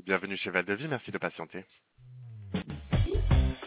Bienvenue chez Val de Vie, merci de patienter. Merci.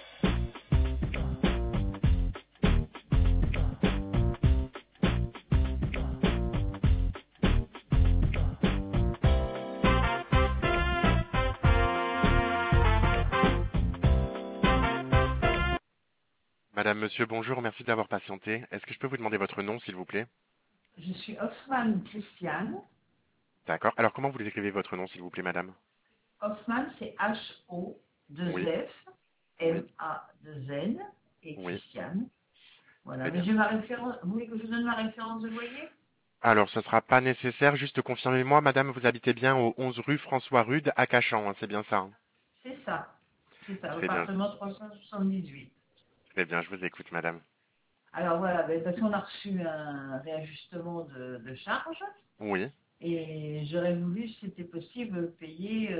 Madame, monsieur, bonjour, merci d'avoir patienté. Est-ce que je peux vous demander votre nom, s'il vous plaît? Je suis Hoffman Christiane. D'accord. Alors, comment vous écrivez votre nom, s'il vous plaît, madame? Hoffman, c'est Oui, H-O-2-F, oui, M-A-2-N, et oui. Christiane. Voilà, Très mais bien. j'ai ma référence. Vous voulez que je vous donne ma référence de loyer? Alors, ce ne sera pas nécessaire. Juste confirmez-moi, madame, vous habitez bien au 11 rue François Rude à Cachan, hein, c'est bien ça, hein? C'est ça. C'est ça, Très bien, appartement 378. très bien, je vous écoute, madame. Alors voilà, parce qu'on a reçu un réajustement de charges Oui, et j'aurais voulu, si c'était possible, payer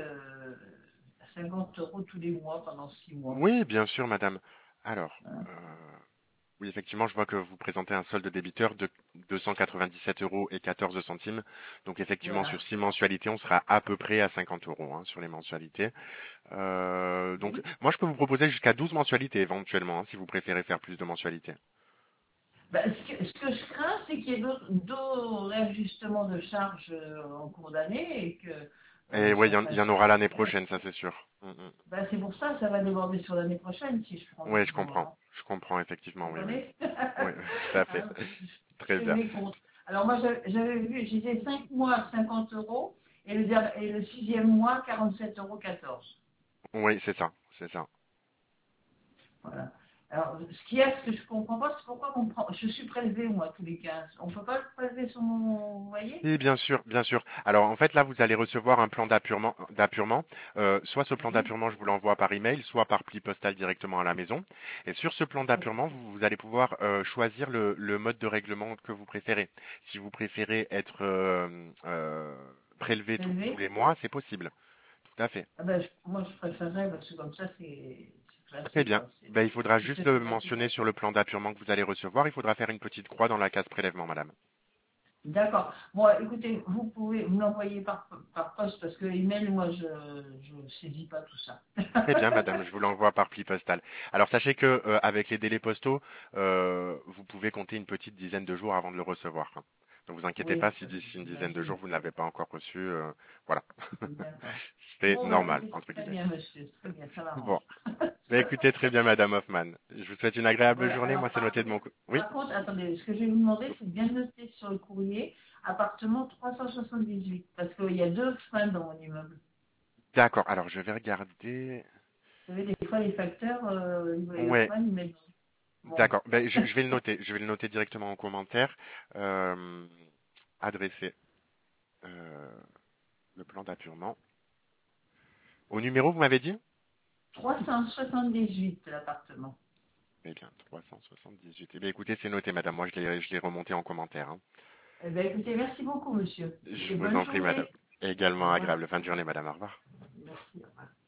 50 euros tous les mois pendant 6 mois. oui, bien sûr, madame. Alors, Voilà. oui, effectivement, je vois que vous présentez un solde débiteur de 297 € et 14 centimes. Donc, effectivement, sur Voilà. 6 mensualités, on sera à peu près à 50 € hein, sur les mensualités. Donc, Oui. moi, je peux vous proposer jusqu'à 12 mensualités éventuellement, hein, si vous préférez faire plus de mensualités. Ben, ce que je crains, c'est qu'il y ait d'autres réajustements de charges en cours d'année et que Et oui, ça il y fasse. en aura l'année prochaine, ça c'est sûr. Mm, mm. Ben, c'est pour ça que ça va déborder sur l'année prochaine si je prends Oui, doucement. Hein. je comprends effectivement, Vous oui, oui. comprenez? Oui, tout à fait. Hein, je Très fais bien. mes comptes. Alors moi, j'avais vu, j'ai 5 mois à 50 euros et le sixième mois 47,14 €. Oui, c'est ça, c'est ça. Voilà. Alors, ce que je comprends pas, c'est pourquoi je suis prélevé, moi, tous les 15. On peut pas le prélever sur mon, vous voyez? Oui, bien sûr, bien sûr. Alors en fait là, vous allez recevoir un plan d'appurement. Soit ce plan Oui. d'appurement, je vous l'envoie par email, soit par pli postal directement à la maison. Et sur ce plan d'appurement, vous allez pouvoir choisir le mode de règlement que vous préférez. Si vous préférez être prélevé tous Prélevé? les mois, c'est possible. Tout à fait. Ah ben, moi, je préférerais, parce que comme ça, c'est Très classé, bien. quoi. Ben, il faudra C'est juste le systématique. mentionner sur le plan d'appurement que vous allez recevoir. Il faudra faire une petite croix dans la case prélèvement, madame. D'accord. Bon, écoutez, vous pouvez me l'envoyer par poste, parce que email, moi, je saisis pas tout ça. Très bien, madame, je vous l'envoie par pli postal. Alors sachez que avec les délais postaux, vous pouvez compter une petite dizaine de jours avant de le recevoir, hein. Donc vous inquiétez pas Oui, si d'ici une dizaine de j'imagine. jours vous ne l'avez pas encore reçu. Voilà, D'accord. c'est Bon, bah, normal écoutez, entre très guillemets. bien, monsieur. Très bien, ça Bon, m'arrange. mais écoutez très bien, madame Hoffman. Je vous souhaite une agréable Voilà. journée. Moi, Alors, c'est noté de mon côté. Oui. par contre, attendez, ce que je vais vous demander, c'est de bien noter sur le courrier appartement 378, parce qu'il y a deux freins dans mon immeuble. D'accord. Alors je vais regarder. Vous savez, des fois, les facteurs, ils voient le Ouais. frein, ils mettent. Bon. D'accord. Ben, je vais le noter. Je vais le noter directement en commentaire. Euh, adresser euh, le plan d'appurement. Au numéro, vous m'avez dit? 378, l'appartement. Eh bien, 378. Eh bien, écoutez, c'est noté, madame. Moi, je l'ai remonté en commentaire, hein. Eh bien, écoutez, merci beaucoup, monsieur. Je Et vous bonne en prie, madame. journée. Au Également revoir. agréable fin de journée, madame. Au revoir. Merci, au revoir.